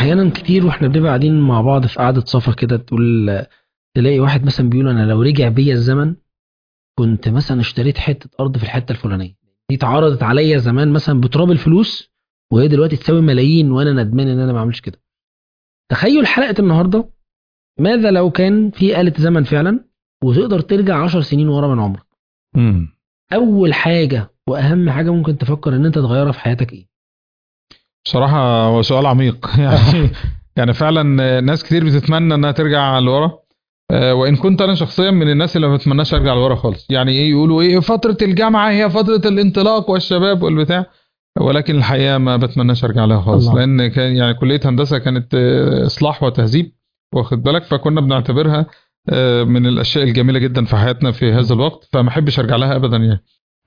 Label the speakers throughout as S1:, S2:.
S1: احيانا كتير واحنا بنبقى قاعدين مع بعض في قعده سفر كده، تلاقي واحد مثلا بيقول انا لو رجع بيا الزمن كنت مثلا اشتريت حته ارض في الحته الفلانيه دي، اتعرضت عليا زمان مثلا بتراب الفلوس، وهي دلوقتي تساوي ملايين وانا ندمان ان انا ما عملتش كده. تخيل حلقه النهارده، ماذا لو كان في آلة زمن فعلا وتقدر ترجع 10 سنين ورا من عمرك؟
S2: امم
S1: اول حاجه واهم حاجه ممكن تفكر ان انت تغيرها في حياتك ايه؟
S2: بصراحة هو سؤال عميق يعني فعلا ناس كتير بتتمنى انها ترجع لورا. وان كنت انا شخصيا من الناس اللي ما بتمناش ارجع لورا خالص. يعني ايه يقولوا ايه فترة الجامعة هي فترة الانطلاق والشباب والبتاع، ولكن الحقيقة ما بتمناش ارجع لها خالص.
S1: الله.
S2: لان كان يعني كلية هندسة كانت اصلاح وتهذيب، واخد بالك، فكنا بنعتبرها من الاشياء الجميلة جدا في حياتنا في هذا الوقت، فما احبش ارجع لها ابدا يعني.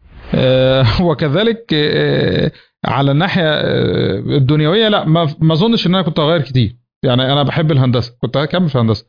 S2: وكذلك على الناحية الدنيوية، لا ما اظنش ان انا كنت هغير كتير. يعني انا بحب الهندسة، كنت هكمل في هندسة.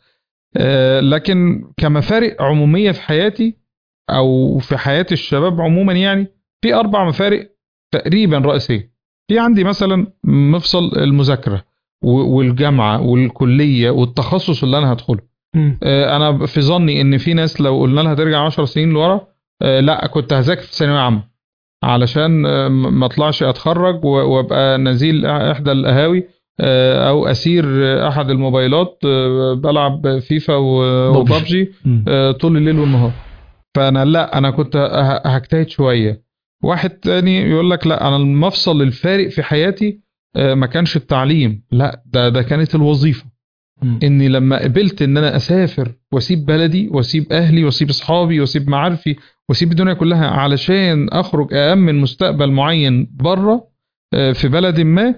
S2: لكن كمفارق عمومية في حياتي او في حياة الشباب عموما، يعني في 4 مفارق تقريبا رئيسية. في عندي مثلا مفصل المذاكرة والجامعة والكلية والتخصص اللي انا هدخله. انا في ظني ان في ناس لو قلنا لها ترجع 10 سنين لورا، لا كنت هذاكر في ثانوية عامة علشان ما اطلعش اتخرج وابقى نزيل احدى القهاوي، او اسير احد الموبايلات، بلعب فيفا وبابجي طول الليل والنهار. فانا لا، انا كنت هجتهد شويه. واحد تاني يقول لك لا، انا المفصل الفارق في حياتي ما كانش التعليم، لا ده كانت الوظيفه. اني لما قبلت ان انا اسافر واسيب بلدي واسيب اهلي واسيب اصحابي واسيب معارفي واسيب الدنيا كلها علشان اخرج اامن مستقبل معين بره في بلد ما،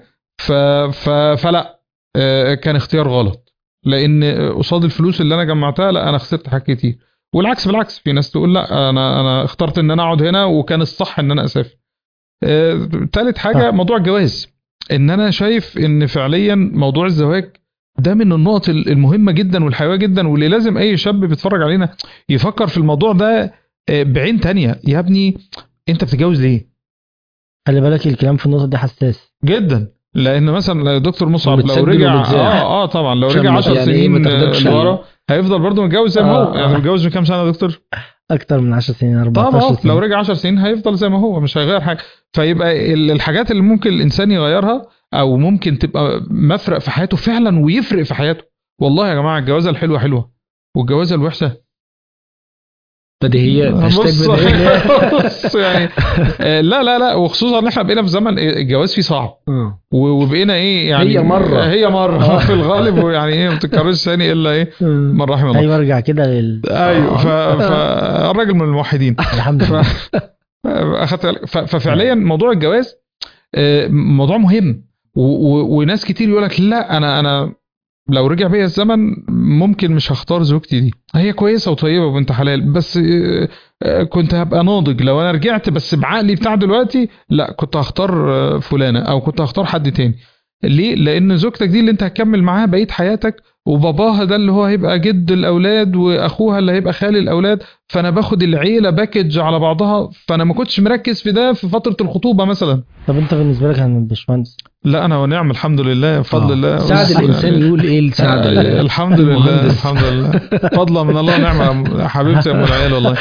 S2: فلا، كان اختيار غلط. لان قصاد الفلوس اللي انا جمعتها، لا انا خسرت حاجات كتير. والعكس بالعكس، في ناس تقول لا، انا اخترت ان انا اقعد هنا وكان الصح ان انا اسافر. تالت حاجه موضوع الجواز. ان انا شايف ان فعليا موضوع الزواج ده من النقط المهمه جدا والحيويه جدا، واللي لازم اي شاب بيتفرج علينا يفكر في الموضوع ده بعين تانية. يا ابني انت بتتجوز ليه؟
S1: خلي بالك الكلام في النقطه دي حساس
S2: جدا. لان مثلا دكتور مصعب لو
S1: ومتسجل
S2: رجع
S1: ومتذاع.
S2: طبعا لو
S1: عشان
S2: رجع
S1: ما
S2: 10
S1: يعني ايه، ما
S2: سنين
S1: تاخدكش
S2: لورا هيفضل برضه متجوز زي ما هو. يعني متجوز من كام سنه يا دكتور؟
S1: اكتر من 10 سنين، 14
S2: طبعا لو
S1: سنه.
S2: رجع 10 سنين هيفضل زي ما هو، مش هيغير حاجه. فيبقى الحاجات اللي ممكن الانسان يغيرها او ممكن تبقى مفرق في حياته فعلا ويفرق في حياته. والله يا جماعه الجوازه الحلوه حلوه، والجوازه الوحشه
S1: بديهيات.
S2: بص
S1: بديهيات.
S2: بص يعني لا، وخصوصا ان احنا بقينا في زمن الجواز فيه صعب، وبقينا ايه يعني، هي مره في الغالب، ويعني ايه ما بتتكررش ثاني الا ايه من رحم الله.
S1: ايوه ارجع كده
S2: ايوه فالراجل من الموحدين
S1: الحمد لله.
S2: اخدت. ففعليا موضوع الجواز موضوع مهم. وناس كتير يقول لك لا، انا لو رجع بيا الزمن ممكن مش هختار زوجتي دي، هي كويسه وطيبه وبنت حلال، بس كنت هبقى ناضج لو انا رجعت. بس بعقلي بتاع دلوقتي لا، كنت هختار فلانه او كنت هختار حد تاني. ليه؟ لان زوجتك دي اللي انت هتكمل معاها بقيه حياتك، وباباها ده اللي هو هيبقى جد الاولاد، واخوها اللي هيبقى خالي الاولاد. فانا باخد العيله باكج على بعضها، فانا ما كنتش مركز في ده في فتره الخطوبه مثلا.
S1: طب انت بالنسبه لك يا باشمهندس؟
S2: لا انا ونعم الحمد لله بفضل الله.
S1: ساعد الانسان يقول ايه لسعد
S2: الحمد لله الحمد لله فضلا من الله ونعمه حبيبتي يا ام العيال والله.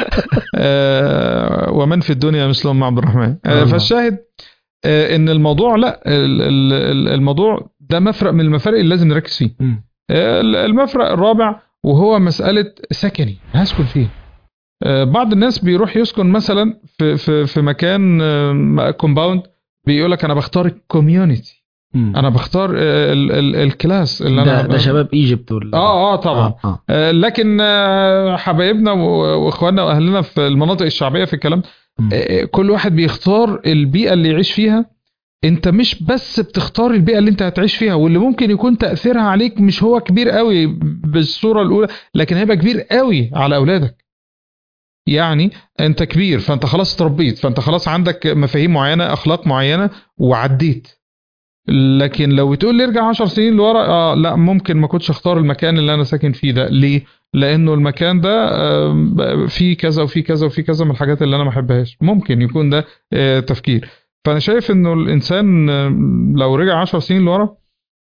S2: ومن في الدنيا مثلهم مع عبد الرحمن. فالشاهد ان الموضوع لا، الموضوع ده مفرق من المفارق اللي لازم نركز فيه. المفرق الرابع وهو مساله سكني، هسكن فين. بعض الناس بيروح يسكن مثلا في مكان كومباوند، بيقول لك انا بختار الكوميونتي، انا بختار الكلاس اللي
S1: ده شباب ايجيبت
S2: طبعا. لكن حبايبنا واخواننا واهلنا في المناطق الشعبيه في الكلام، كل واحد بيختار البيئه اللي يعيش فيها. انت مش بس بتختار البيئه اللي انت هتعيش فيها، واللي ممكن يكون تاثيرها عليك مش هو كبير قوي بالصوره الاولى، لكن هيبقى كبير قوي على اولادك. يعني انت كبير، فانت خلاص اتربيت، فانت خلاص عندك مفاهيم معينه، اخلاق معينه، وعديت. لكن لو تقول لي ارجع 10 سنين لورا، لا ممكن ما كنتش اختار المكان اللي انا ساكن فيه ده. ليه؟ لانه المكان ده فيه كذا وفيه كذا وفيه كذا من الحاجات اللي انا ما بحبهاش. ممكن يكون ده تفكير. فانا شايف انه الانسان لو رجع 10 سنين لورا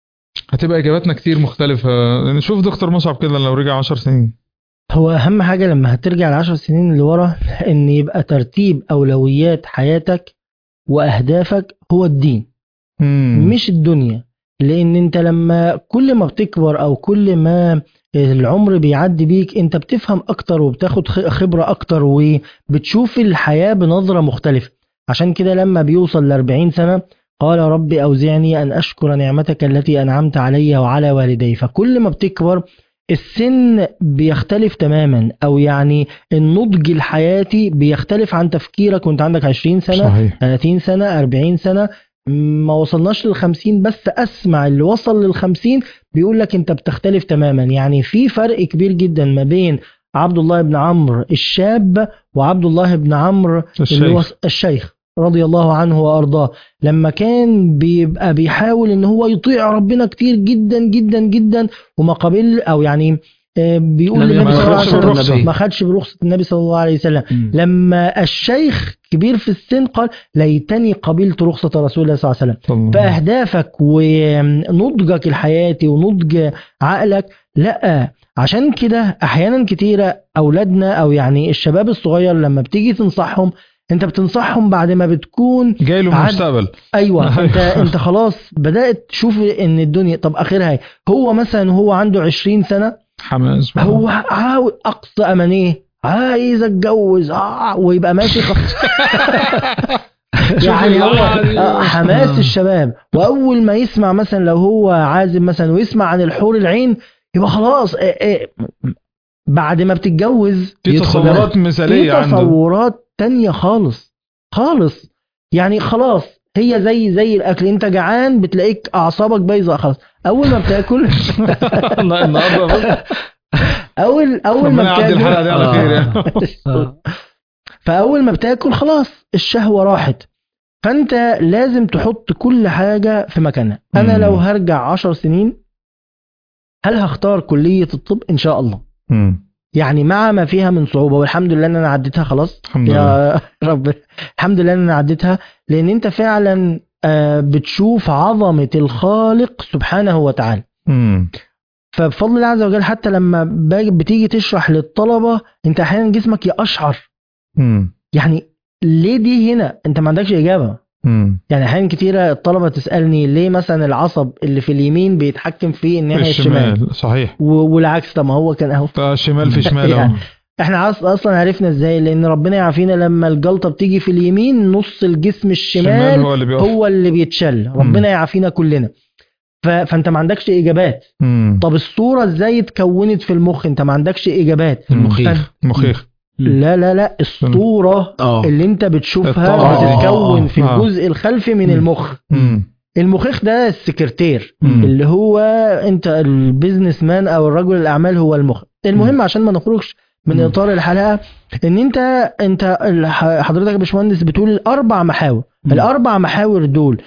S2: هتبقى اجاباتنا كتير مختلفه. نشوف دكتور مصعب كده لو رجع 10 سنين.
S3: هو اهم حاجة لما هترجع ل10 سنين اللي ورا ان يبقى ترتيب اولويات حياتك واهدافك هو الدين مش الدنيا. لان انت لما كل ما بتكبر او كل ما العمر بيعدي بيك انت بتفهم اكتر وبتاخد خبرة اكتر وبتشوف الحياة بنظرة مختلفة. عشان كده لما بيوصل ل40 سنة قال ربي أوزعني أن أشكر نعمتك التي أنعمت علي وعلى والدي. فكل ما بتكبر السن بيختلف تماما، أو يعني النضج الحياتي بيختلف عن تفكيرك وانت عندك 20 سنة
S2: صحيح.
S3: 30 سنة 40 سنة. ما وصلناش لل50 بس أسمع اللي وصل لل50 بيقول لك انت بتختلف تماما. يعني في فرق كبير جدا ما بين عبد الله بن عمرو الشاب وعبد الله بن عمرو الشيخ رضي الله عنه وأرضاه. لما كان بيبقى بيحاول ان هو يطيع ربنا كتير جدا جدا جدا وما قبل او يعني بيقول النبي صلى الله عليه وسلم ما خدش برخصة النبي صلى الله عليه وسلم. لما الشيخ كبير في السن قال ليتني قبلت رخصة رسول الله صلى الله عليه وسلم. فأهدافك ونضجك الحياتي ونضج عقلك لا. عشان كده احيانا كتيرة اولادنا او يعني الشباب الصغير لما بتيجي تنصحهم انت بتنصحهم بعد ما بتكون
S2: جاي له مستقبل.
S3: ايوه انت خلاص بدأت تشوف ان الدنيا طب اخرها هو مثلا هو عنده 20 سنة
S2: حماس
S3: هو عاوز اقصى امانيه عايز اتجوز ويبقى ماشي يعني هو حماس الشباب. واول ما يسمع مثلا لو هو عازب مثلا ويسمع عن الحور العين يبقى خلاص بعد ما بتتجوز
S2: في تصورات مثاليه
S3: عنده تصورات تانية خالص. يعني خلاص هي زي الاكل انت جعان بتلاقيك اعصابك بايظه خلاص. اول ما بتاكل اول ما بتاكل
S2: الحلقه دي على خير يعني.
S3: فاول ما بتاكل خلاص الشهوه راحت. فانت لازم تحط كل حاجه في مكانها. انا لو هرجع 10 سنين هل هختار كليه الطب؟ ان شاء الله. يعني مع ما فيها من صعوبه والحمد لله ان انا عديتها خلاص. يا رب الحمد لله ان انا عديتها. لان انت فعلا بتشوف عظمه الخالق سبحانه وتعالى. فبفضل الله عز وجل حتى لما بتيجي تشرح للطلبة انت احيانا جسمك يقشعر. يعني ليه دي هنا انت ما عندكش اجابة. يعني احيانا كتيرة الطلبة تسألني ليه مثلا العصب اللي في اليمين بيتحكم في الناحية الشمال.
S2: صحيح.
S3: والعكس. طب ما هو كان اهو
S2: الشمال في شمال
S3: يعني احنا اصلا عرفنا ازاي؟ لان ربنا يعافينا لما الجلطة بتيجي في اليمين نص الجسم الشمال هو اللي بيتشل. ربنا يعافينا كلنا. فانت ما عندكش اجابات. طب الصورة ازاي اتكونت في المخ؟ انت ما عندكش اجابات.
S2: المخيخ
S3: لا الصورة اللي انت بتشوفها بتتكون في الجزء الخلفي من المخ. المخيخ ده السكرتير اللي هو انت البيزنس مان او الرجل الاعمال هو المخ. المهم عشان ما نخرجش من اطار الحلقة ان انت حضرتك يا باشمهندس بتقول الاربع محاور. الاربع محاور دول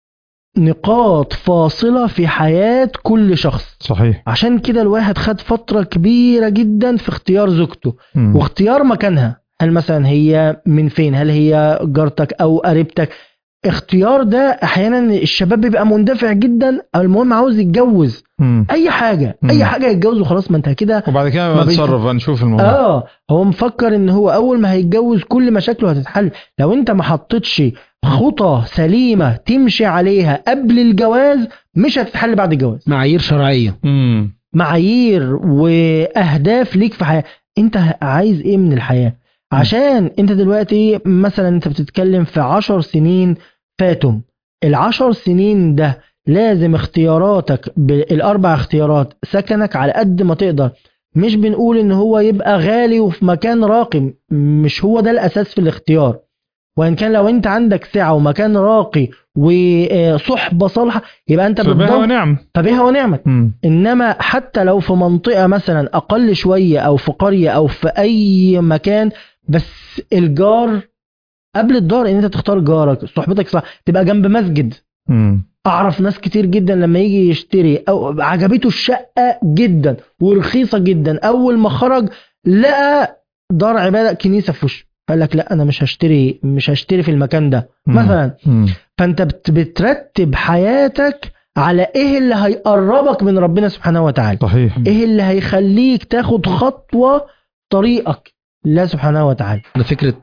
S3: نقاط فاصلة في حياة كل شخص.
S2: صحيح.
S3: عشان كده الواحد خد فترة كبيرة جدا في اختيار زوجته واختيار مكانها. هل مثلا هي من فين؟ هل هي جارتك او قريبتك؟ اختيار ده احيانا الشباب بيبقى مندفع جدا. المهم عاوز يتجوز اي حاجة يتجوز وخلاص. ما انت كده
S2: وبعد كده بنتصرف هنشوف الموضوع.
S3: هو مفكر ان هو اول ما هيتجوز كل مشاكله هتتحل. لو انت ما حطيتش خطة سليمة تمشي عليها قبل الجواز مش هتتحل بعد الجواز.
S1: معايير شرعية.
S3: معايير واهداف ليك في حياة. انت عايز ايه من الحياة؟ عشان انت دلوقتي مثلا انت بتتكلم في 10 سنين فاتم. 10 سنين ده لازم اختياراتك بالاربع اختيارات سكنك على قد ما تقدر. مش بنقول ان هو يبقى غالي وفي مكان راقي. مش هو ده الاساس في الاختيار. وإن كان لو أنت عندك سعة ومكان راقي وصحبة صالحة يبقى أنت فبها ونعمة. إنما حتى لو في منطقة مثلا أقل شوية أو في قرية أو في أي مكان بس الجار قبل الدار. إن أنت تختار جارك صحبتك صح تبقى جنب مسجد. أعرف ناس كتير جدا لما يجي يشتري أو عجبته الشقة جدا ورخيصة جدا أول ما خرج لقى دار عبادة كنيسة في وشه. قال لك لا انا مش هشتري في المكان ده مثلا. فانت بترتب حياتك على ايه اللي هيقربك من ربنا سبحانه وتعالى،
S2: صحيح.
S3: ايه اللي هيخليك تاخد خطوة طريقك لله سبحانه وتعالى.
S1: ده فكرة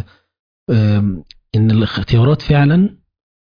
S1: ان الاختيارات فعلا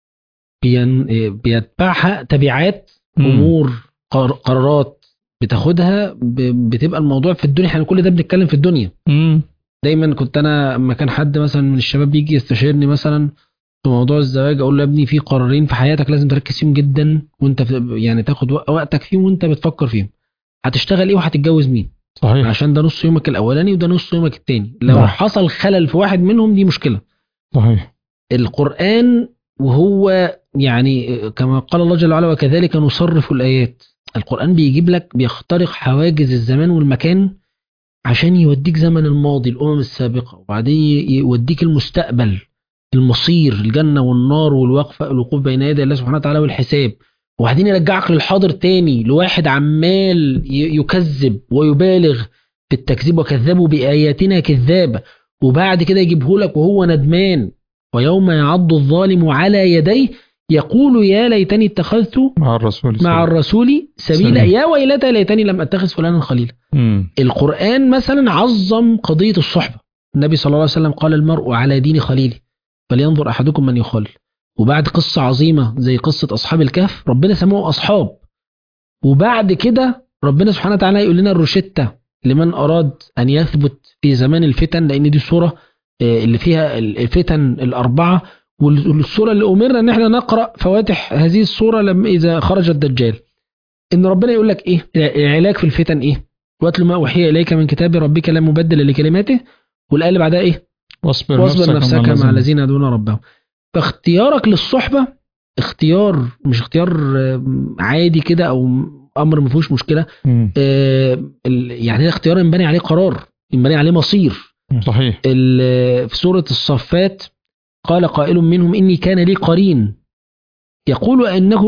S1: بيتبعها تبعات امور قرارات بتاخدها بتبقى الموضوع في الدنيا. احنا كل ده بنتكلم في الدنيا. دايما كنت انا لما كان حد مثلا من الشباب بيجي يستشيرني مثلا في موضوع الزواج، اقول له يا ابني في قرارين في حياتك لازم تركز فيهم جدا، وانت يعني تاخد وقتك فيهم وانت بتفكر فيهم. هتشتغل ايه وهتتجوز مين؟
S2: صحيح.
S1: عشان ده نص يومك الاولاني وده نص يومك التاني. لو حصل خلل في واحد منهم دي مشكلة.
S2: صحيح.
S1: القرآن وهو يعني كما قال الله جل وعلا وكذلك نصرف الآيات. القرآن بيجيب لك بيخترق حواجز الزمان والمكان عشان يوديك زمن الماضي الأمم السابقة، وبعدين يوديك المستقبل المصير الجنة والنار الوقوف بين يدي الله سبحانه وتعالى والحساب، وبعدين يرجعك للحاضر تاني لواحد عمال يكذب ويبالغ في التكذيب وكذبوا بآياتنا كذابة، وبعد كده يجيبه لك وهو ندمان ويوم يعض الظالم على يديه يقول يا ليتني اتخذت مع الرسول سبيلا يا ويلتى ليتني لم اتخذ فلانا خليلا. القرآن مثلا عظم قضية الصحبة. النبي صلى الله عليه وسلم قال المرء على دين خليله فلينظر أحدكم من يخالل. وبعد قصة عظيمة زي قصة أصحاب الكهف ربنا سموه أصحاب، وبعد كده ربنا سبحانه وتعالى يقول لنا الروشتة لمن أراد أن يثبت في زمان الفتن، لأن دي السورة اللي فيها الفتن الأربعة، والسورة اللي أمرنا أن احنا نقرأ فواتح هذه السورة لما إذا خرج الدجال. إن ربنا يقول لك إيه العلاج في الفتن؟ إيه؟ واتل ما أوحي إليك من كتاب ربك لا مبدل لكلماته. والآية اللي بعدها إيه؟ واصبر نفسك مع الذين يدعون ربهم. فاختيارك للصحبة اختيار مش اختيار عادي كده أو أمر ما فيهوش مشكلة. يعني اختيار ينبني عليه قرار، ينبني عليه مصير.
S2: صحيح.
S1: في سورة الصفات قال قائل منهم إني كان لي قرين يقول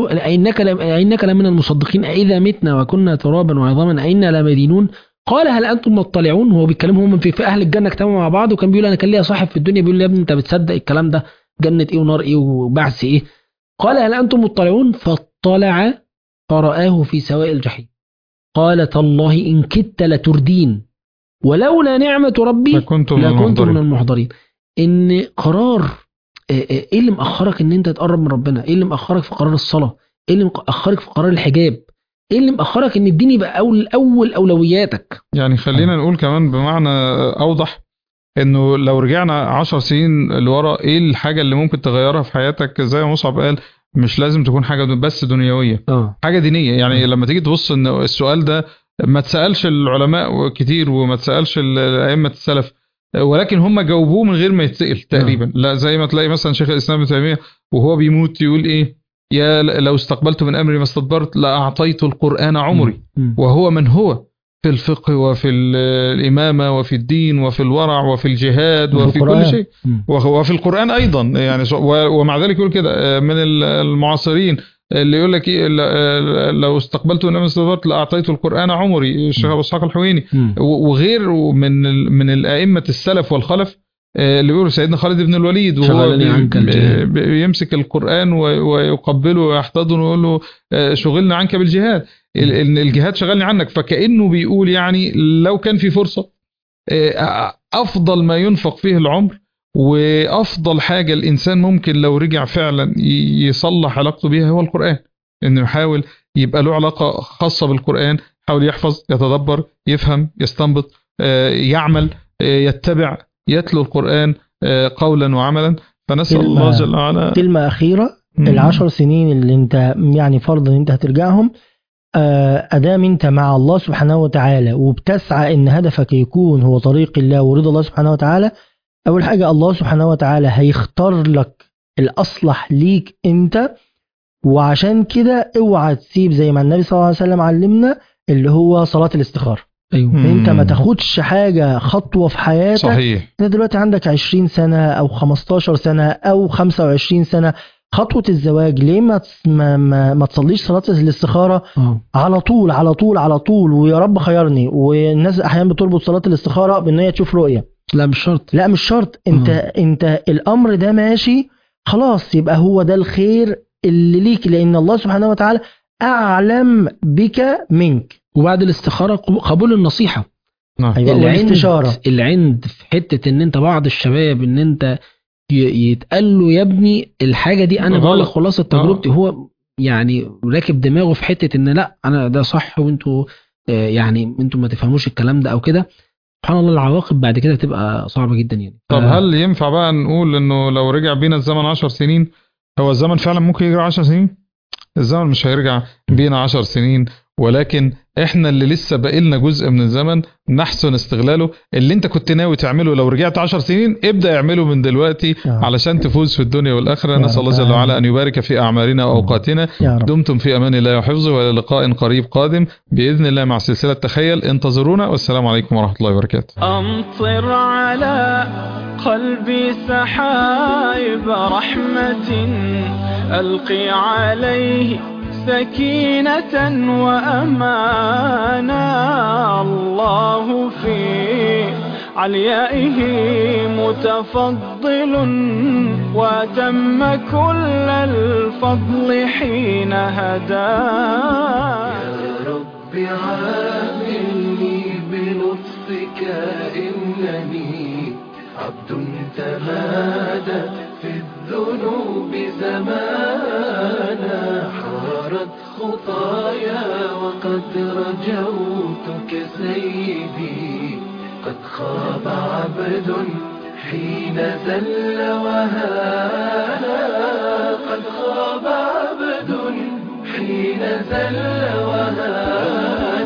S1: أئنك لمن المصدقين أئذا متنا وكنا ترابا وعظاما أئنا لمدينون قال هل أنتم مطلعون. هو بيتكلمهم في أهل الجنة اجتمعوا مع بعض، وكان بيقول أنا كان ليا صاحب في الدنيا بيقول لي يا ابني أنت بتصدق الكلام ده؟ جنة إيه ونار إيه وبعث إيه؟ قال هل أنتم مطلعون فاطلع فرآه في سواء الجحيم قال تالله إن كدت لتردين ولولا نعمة ربي لكنت من المحضرين. إن قرار إيه اللي مأخرك إن أنت تقرب من ربنا؟ إيه اللي مأخرك في قرار الصلاة؟ إيه اللي مأخرك في قرار الحجاب؟ إيه اللي مأخرك إن الدين يبقى أول أولوياتك؟
S2: يعني خلينا نقول كمان بمعنى أوضح إنه لو رجعنا 10 سنين لورا إيه الحاجة اللي ممكن تغيرها في حياتك؟ زي ما مصعب قال مش لازم تكون حاجة بس دنيوية، حاجة دينية. يعني لما تيجي تبص إن السؤال ده ما تسألش العلماء كتير وما تسألش الأئمة السلف، ولكن هم جاوبوه من غير ما يتسأل تقريبا. لا زي ما تلاقي مثلا شيخ الإسلام ابن تيمية وهو بيموت يقول إيه؟ يا لو استقبلت من أمري ما استدبرت لأعطيت القرآن عمري. وهو من هو في الفقه وفي الإمامة وفي الدين وفي الورع وفي الجهاد وفي كل شيء، وفي القرآن أيضا. يعني ومع ذلك يقول كده من المعاصرين اللي يقول لك إيه لو استقبلت من أمري استدبرت لأعطيت القرآن عمري، الشيخ أبو إسحاق الحويني وغير من الأئمة السلف والخلف اللي بيقولوا سيدنا خالد بن الوليد وهو بيمسك القرآن ويقبله ويحتضنه ويقول له شغلنا عنك بالجهاد، الجهاد شغلني عنك. فكأنه بيقول يعني لو كان في فرصة أفضل ما ينفق فيه العمر وأفضل حاجة الإنسان ممكن لو رجع فعلا يصلح علاقته بيها هو القرآن، إنه يحاول يبقى له علاقة خاصة بالقرآن، يحاول يحفظ يتدبر يفهم يستنبط يعمل يتبع يتلو القرآن قولا وعملا. فنسأل الله جل وعلا.
S3: كلمة أخيرة، 10 سنين اللي انت يعني فرض ان انت هترجعهم أدام انت مع الله سبحانه وتعالى وبتسعى ان هدفك يكون هو طريق الله ورضا الله سبحانه وتعالى، أول حاجة الله سبحانه وتعالى هيختار لك الأصلح ليك انت. وعشان كده اوعى تسيب زي ما النبي صلى الله عليه وسلم علمنا اللي هو صلاة الاستخارة.
S1: أيوة.
S3: انت ما تاخدش حاجة خطوة في حياتك.
S2: صحيح.
S3: انت دلوقتي عندك 20 سنة او 15 سنة او 25 سنة، خطوة الزواج ليه ما تصليش صلاة الاستخارة على طول على طول على طول ويا رب خيرني؟ والناس احيانا بتربط صلاة الاستخارة بان هي تشوف رؤية.
S1: لا مش شرط.
S3: لا مش شرط. انت الامر ده ماشي خلاص، يبقى هو ده الخير اللي ليك، لان الله سبحانه وتعالى اعلم بك منك.
S1: وبعد الاستخاره قبول النصيحه.
S2: نعم.
S3: ايوه، والاستشاره.
S1: العند في حته ان انت بعض الشباب ان انت يتقال له يا ابني الحاجه دي، انا بقول لك خلاصه تجربتي، هو يعني راكب دماغه في حته ان لا انا ده صح وانتوا يعني انتوا ما تفهموش الكلام ده او كده. سبحان الله العواقب بعد كده تبقى صعبه جدا يعني.
S2: طب هل ينفع بقى نقول انه لو رجع بينا الزمن 10 سنين، هو الزمن فعلا ممكن يرجع 10 سنين؟ الزمن مش هيرجع بينا 10 سنين، ولكن احنا اللي لسه باقي لنا جزء من الزمن نحسن استغلاله. اللي انت كنت ناوي تعمله لو رجعت 10 سنين ابدأ اعمله من دلوقتي علشان تفوز في الدنيا والآخرة. نسأل الله جل وعلا أن يبارك في أعمارنا وأوقاتنا. دمتم في أمان الله وحفظه، وإلى لقاء قريب قادم بإذن الله مع سلسلة تخيل. انتظرونا، والسلام عليكم ورحمة الله وبركاته.
S4: أمطر على قلبي سحائب رحمة، ألقي عليه سكينة وأمانا. الله في عليائه متفضل، وتم كل الفضل حين هدانا.
S5: يا رب عاملني بلطفك إنني عبد تمادى في الذنوب زمانا. حارت خطايا وقد رجوتك سيدي، قد خاب عبد حين زل وهانا. قد خاب عبد حين زل وهانا.